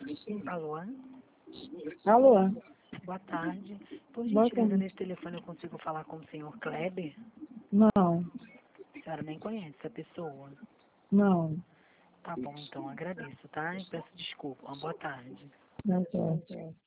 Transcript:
Alô? Alô? Boa tarde. Por Boa gentileza, tarde. nesse telefone eu consigo falar com o senhor Kleber? Não, A senhora nem conhece essa pessoa. não. Tá bom, então, agradeço, tá? E peço desculpa. Uma boa tarde. Não sei.